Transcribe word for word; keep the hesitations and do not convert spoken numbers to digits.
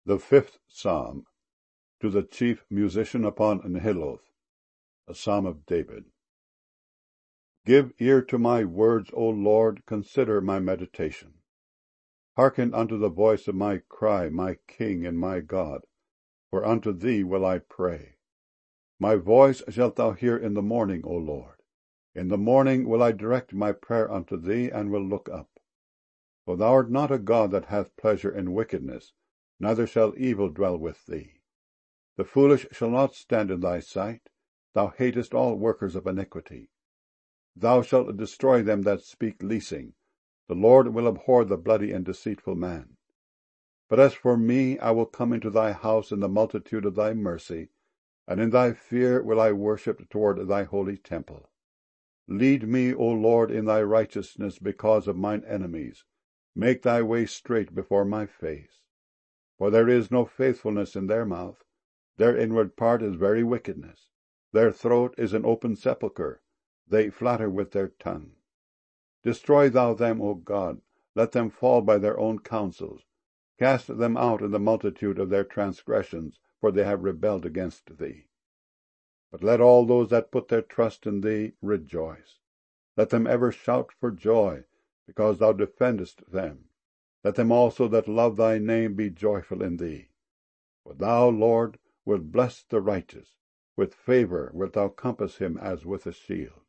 The fifth Psalm, to the chief musician upon Nehiloth, a psalm of David. Give ear to my words, O Lord, consider my meditation. Hearken unto the voice of my cry, my King and my God, for unto thee will I pray. My voice shalt thou hear in the morning, O Lord. In the morning will I direct my prayer unto thee, and will look up. For thou art not a God that hath pleasure in wickedness, neither shall evil dwell with thee. The foolish shall not stand in thy sight. Thou hatest all workers of iniquity. Thou shalt destroy them that speak leasing. The Lord will abhor the bloody and deceitful man. But as for me, I will come into thy house in the multitude of thy mercy, and in thy fear will I worship toward thy holy temple. Lead me, O Lord, in thy righteousness because of mine enemies. Make thy way straight before my face. For there is no faithfulness in their mouth. Their inward part is very wickedness. Their throat is an open sepulchre. They flatter with their tongue. Destroy thou them, O God. Let them fall by their own counsels. Cast them out in the multitude of their transgressions, for they have rebelled against thee. But let all those that put their trust in thee rejoice. Let them ever shout for joy, because thou defendest them. Let them also that love thy name be joyful in thee. For thou, Lord, wilt bless the righteous. With favour wilt thou compass him as with a shield.